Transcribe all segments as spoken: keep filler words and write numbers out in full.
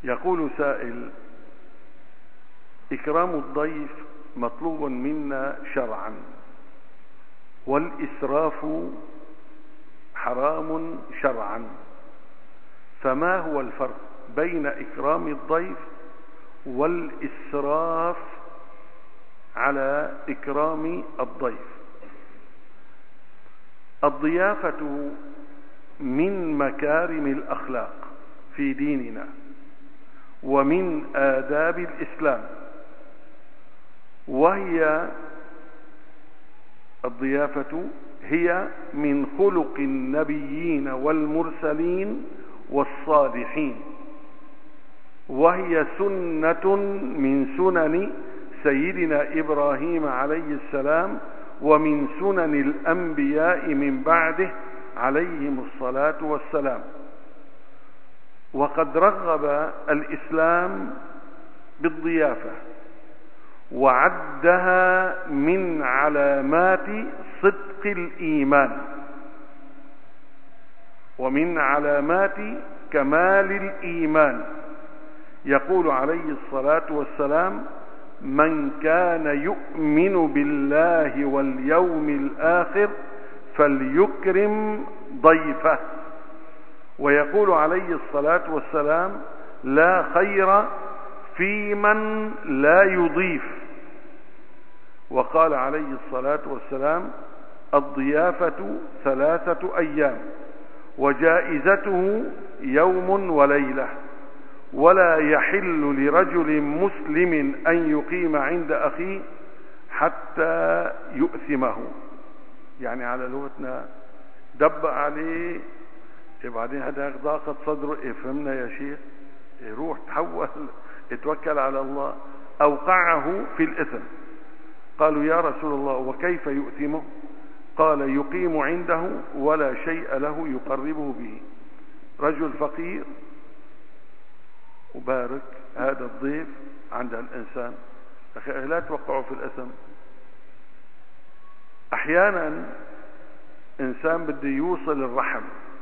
يقول سائل: إكرام الضيف مطلوب منا شرعا، والإسراف حرام شرعا، فما هو الفرق بين إكرام الضيف والإسراف على إكرام الضيف؟ الضيافة من مكارم الأخلاق في ديننا ومن آداب الإسلام، وهي الضيافة هي من خلق النبيين والمرسلين والصالحين، وهي سنة من سنن سيدنا إبراهيم عليه السلام ومن سنن الأنبياء من بعده عليهم الصلاة والسلام. وقد رغب الإسلام بالضيافة وعدها من علامات صدق الإيمان ومن علامات كمال الإيمان. يقول عليه الصلاة والسلام: من كان يؤمن بالله واليوم الآخر فليكرم ضيفه. ويقول عليه الصلاة والسلام: لا خير في من لا يضيف. وقال عليه الصلاة والسلام: الضيافة ثلاثة أيام وجائزته يوم وليلة، ولا يحل لرجل مسلم أن يقيم عند أخيه حتى يؤثمه. يعني على لغتنا دب عليه، بعدين هذا ضاقت صدره، افهمنا يا شيخ، روح تحول اتوكل على الله، أوقعه في الإثم. قالوا: يا رسول الله وكيف يؤثمه؟ قال: يقيم عنده ولا شيء له يقربه به. رجل فقير وبارك هذا الضيف عند الإنسان، أخي لا توقعوا في الإثم. أحيانا إنسان بده يوصل الرحم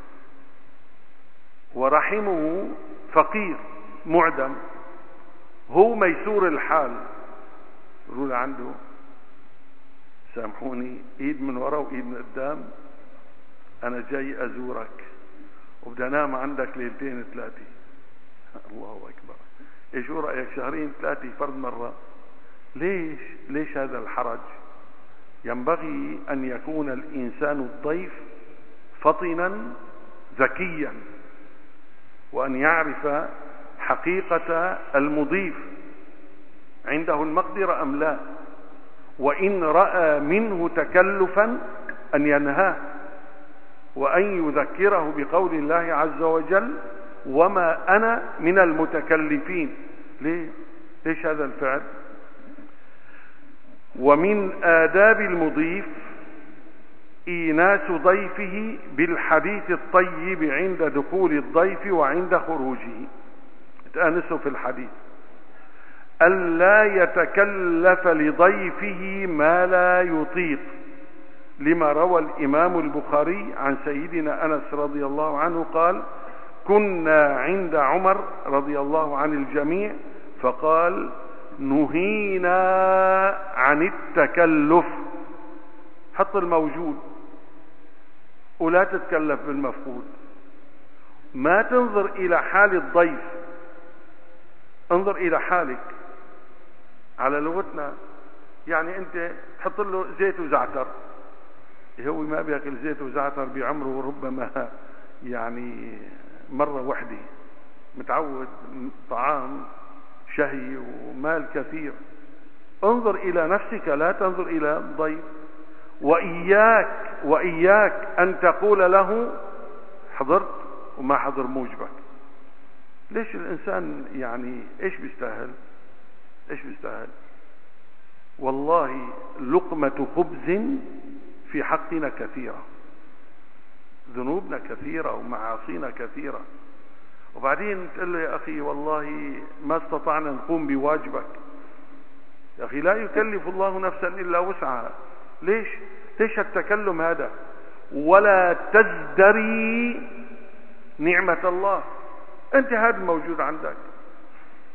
ورحمه فقير معدم، هو ميسور الحال، يقول عنده: سامحوني، ايد من وراء وايد من قدام، انا جاي ازورك وبدي انام عندك ليلتين ثلاثه. الله اكبر. ايش شو رايك؟ شهرين ثلاثه فرد مره. ليش ليش هذا الحرج؟ ينبغي ان يكون الانسان الضيف فطنا ذكيا، وان يعرف حقيقة المضيف، عنده المقدرة أم لا، وإن رأى منه تكلفا أن ينهاه، وأن يذكره بقول الله عز وجل: وما أنا من المتكلفين. ليه؟ ليش هذا الفعل؟ ومن آداب المضيف إيناس ضيفه بالحديث الطيب عند دخول الضيف وعند خروجه، تأنسه في الحديث. ألا يتكلف لضيفه ما لا يطيق، لما روى الإمام البخاري عن سيدنا أنس رضي الله عنه قال: كنا عند عمر رضي الله عن الجميع فقال: نهينا عن التكلف. حط الموجود ولا تتكلف بالمفقود. ما تنظر إلى حال الضيف، انظر إلى حالك. على لغتنا يعني أنت تحط له زيت وزعتر، هو ما بياكل زيت وزعتر بعمره ربما يعني مرة واحدة، متعود طعام شهي ومال كثير. انظر إلى نفسك لا تنظر إلى الضيف. وإياك وإياك أن تقول له حضرت وما حضر موجبك. ليش الإنسان يعني إيش بيستاهل؟ إيش بيستاهل؟ والله لقمة خبز في حقنا كثيرة، ذنوبنا كثيرة ومعاصينا كثيرة، وبعدين تقول له: يا أخي والله ما استطعنا نقوم بواجبك. يا أخي لا يكلف الله نفسا إلا وسعها. ليش؟ ليش التكلم هذا؟ ولا تزدري نعمة الله. أنت هذا موجود عندك،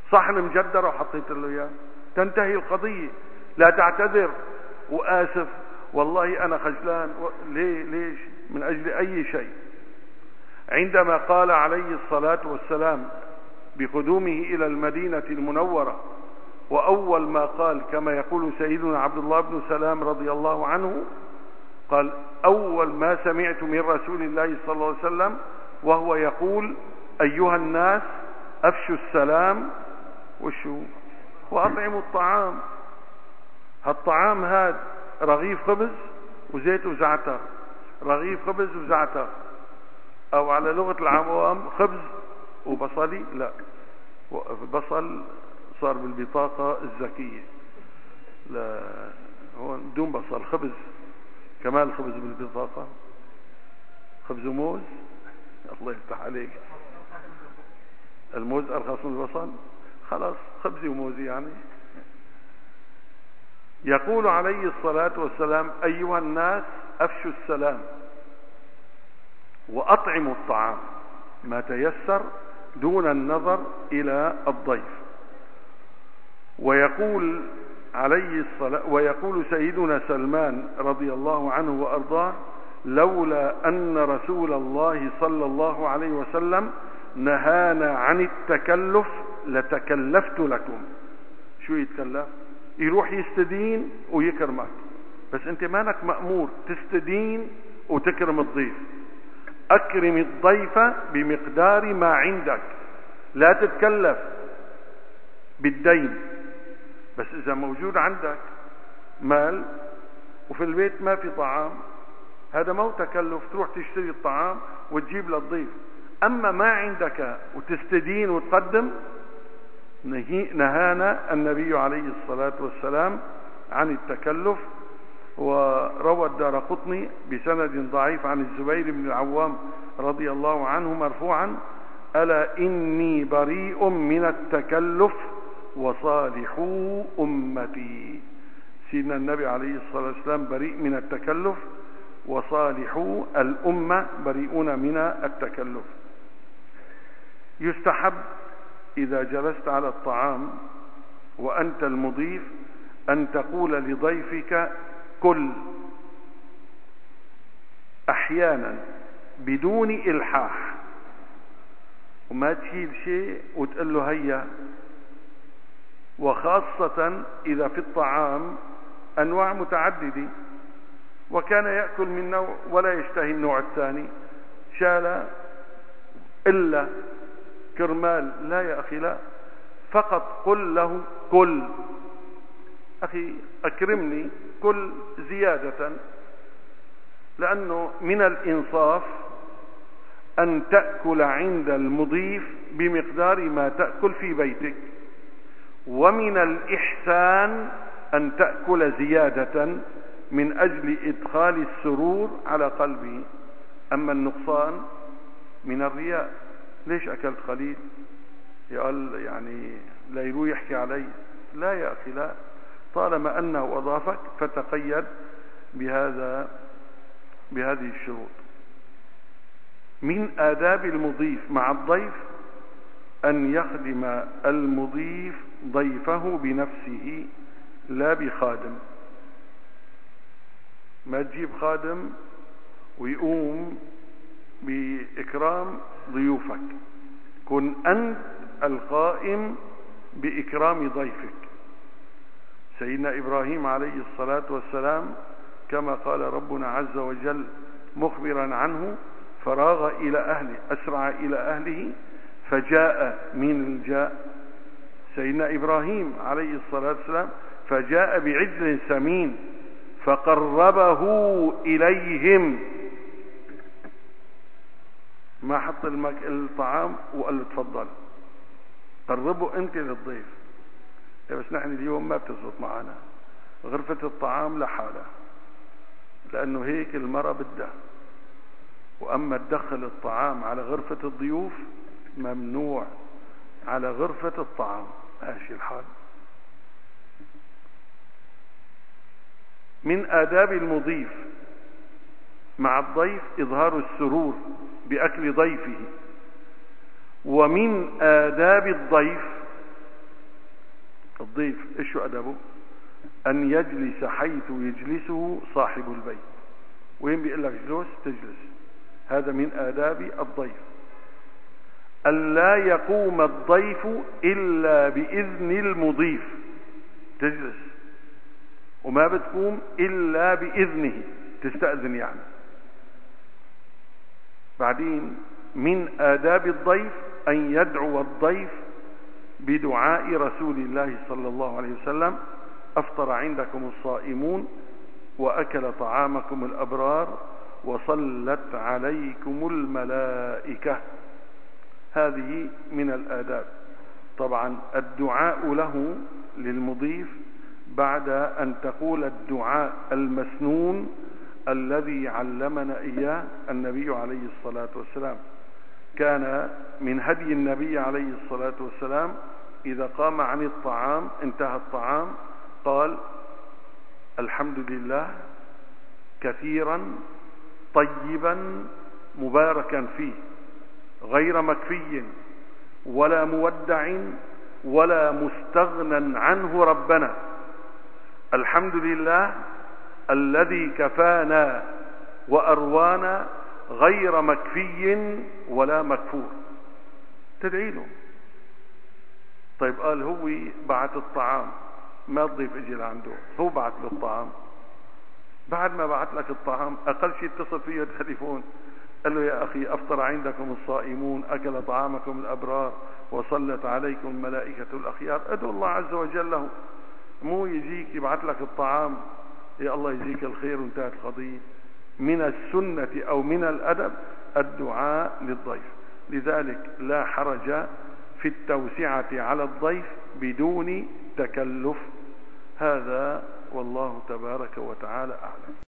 صحن مجدرة وحطيت له إياه، تنتهي القضية. لا تعتذر وآسف والله أنا خجلان و... ليه ليش؟ من أجل أي شيء. عندما قال عليه الصلاة والسلام بقدومه إلى المدينة المنورة، وأول ما قال كما يقول سيدنا عبد الله بن سلام رضي الله عنه، قال أول ما سمعت من رسول الله صلى الله عليه وسلم وهو يقول أيها الناس أفشوا السلام وشو وأطعموا الطعام. هالطعام هذا رغيف خبز وزيت وزعتر، رغيف خبز وزعتر، أو على لغة العوام خبز وبصلي. لا، بصل صار بالبطاقة الذكية، لا هو بدون بصل، خبز كمان، خبز بالبطاقة، خبز وموز. الله يفتح عليك، الموز أرخص من البصل، خلاص خبزي وموزي يعني. يقول عليه الصلاة والسلام أيها الناس أفشوا السلام وأطعموا الطعام ما تيسر دون النظر إلى الضيف. ويقول عليه الصلاة ويقول سيدنا سلمان رضي الله عنه وأرضاه لولا أن رسول الله صلى الله عليه وسلم نهانا عن التكلف لتكلفت لكم. شو يتكلف؟ يروح يستدين ويكرمك، بس انت مانك مأمور تستدين وتكرم الضيف. أكرم الضيف بمقدار ما عندك، لا تتكلف بالدين. بس إذا موجود عندك مال وفي البيت ما في طعام، هذا مو تكلف، تروح تشتري الطعام وتجيب للضيف. أما ما عندك وتستدين وتقدم، نهانا النبي عليه الصلاة والسلام عن التكلف. وروى الدارقطني بسند ضعيف عن الزبير بن العوام رضي الله عنه مرفوعا ألا إني بريء من التكلف وصالحوا أمتي. سيدنا النبي عليه الصلاة والسلام بريء من التكلف، وصالحوا الأمة بريئون من التكلف. يستحب إذا جلست على الطعام وأنت المضيف أن تقول لضيفك كل، أحيانا بدون إلحاح، وما تشيل شيء وتقول له هيا. وخاصة إذا في الطعام أنواع متعددة وكان يأكل من نوع ولا يشتهي النوع الثاني، شال إلا كرمال، لا يا أخي لا، فقط قل له كل، أخي أكرمني كل زيادة. لأنه من الإنصاف أن تأكل عند المضيف بمقدار ما تأكل في بيتك، ومن الإحسان أن تأكل زيادة من أجل إدخال السرور على قلبه. أما النقصان من الرياء. ليش أكلت قليل؟ يقول يعني لا يروي يحكي علي. لا يا أخي لا، طالما أنه أضافك فتقيد بهذا بهذه الشروط. من آداب المضيف مع الضيف أن يخدم المضيف ضيفه بنفسه لا بخادم. ما تجيب خادم ويقوم بإكرام ضيوفك، كن أنت القائم بإكرام ضيفك. سيدنا إبراهيم عليه الصلاة والسلام كما قال ربنا عز وجل مخبرا عنه فراغ إلى أهله، أسرع إلى أهله فجاء من الجاء سيدنا إبراهيم عليه الصلاة والسلام فجاء بعجل سمين فقربه إليهم، ما حط المك... الطعام وقال له تفضل، قربه أنت للضيف. بس نحن اليوم ما بتزبط معنا، غرفة الطعام لحالها، لأنه هيك المرأة بدها. وأما تدخل الطعام على غرفة الضيوف ممنوع، على غرفة الطعام ماشي الحال. من آداب المضيف مع الضيف إظهار السرور بأكل ضيفه. ومن آداب الضيف الضيف ايش شو أدبه؟ أن يجلس حيث يجلسه صاحب البيت. وين بيقول لك جلوس تجلس، هذا من آداب الضيف. أن لا يقوم الضيف إلا بإذن المضيف، تجلس وما بتقوم إلا بإذنه، تستأذن يعني. بعدين من آداب الضيف أن يدعو الضيف بدعاء رسول الله صلى الله عليه وسلم: أفطر عندكم الصائمون وأكل طعامكم الأبرار وصلت عليكم الملائكة. هذه من الآداب. طبعا الدعاء له للمضيف بعد أن تقول الدعاء المسنون الذي علمنا إياه النبي عليه الصلاة والسلام. كان من هدي النبي عليه الصلاة والسلام إذا قام عن الطعام، انتهى الطعام، قال: الحمد لله كثيرا طيبا مباركا فيه، غير مكفي ولا مودع ولا مستغنى عنه ربنا. الحمد لله الذي كفانا وأروانا، غير مكفي ولا مكفور. تدعي له. طيب قال هو بعت الطعام، ما الضيف اجي لعنده، هو بعت له الطعام. بعد ما بعت لك الطعام اقل شيء اتصل فيه التليفون، قال له: يا اخي افطر عندكم الصائمون، اكل طعامكم الابرار، وصلت عليكم الملائكة الاخيار. ادعو الله عز وجل له، مو يجيك يبعت لك الطعام يا الله يجزيك الخير وانتهت القضية. من السنة او من الادب الدعاء للضيف. لذلك لا حرج في التوسعة على الضيف بدون تكلف. هذا والله تبارك وتعالى أعلم.